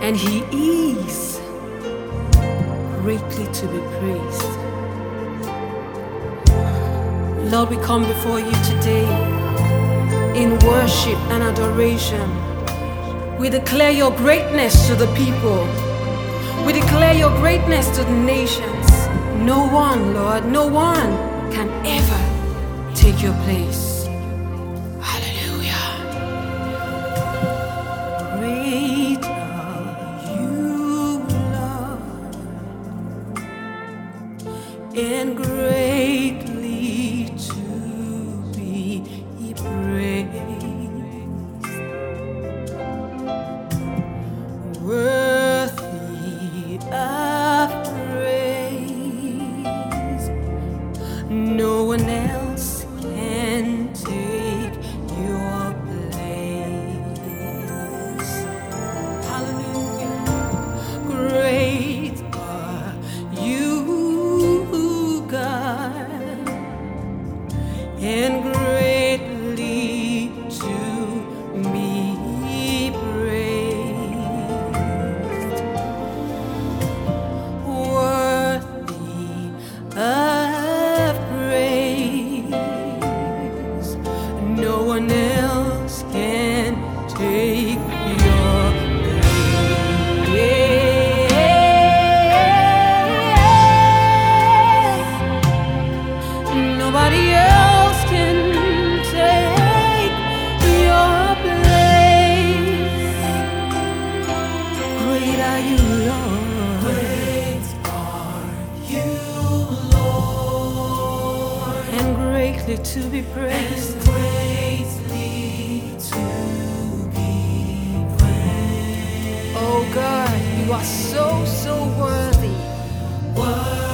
and He is greatly to be praised. Lord, we come before you today in worship and adoration. We declare your greatness to the people. We declare your greatness to the nations. No one, Lord, no one can ever take your place. Hallelujah. Great are you, Lord, and greatly to be praised. Worthy of praise. No one else can take your place. Hallelujah. Great are you, God, and greatly to be praised. Worthy of praise. No one else can take your place. Nobody else can take your place. Great are you, Lord. Great are you, Lord, and greatly to be praised. And greatly to be praised. Oh God, you are so, so worthy.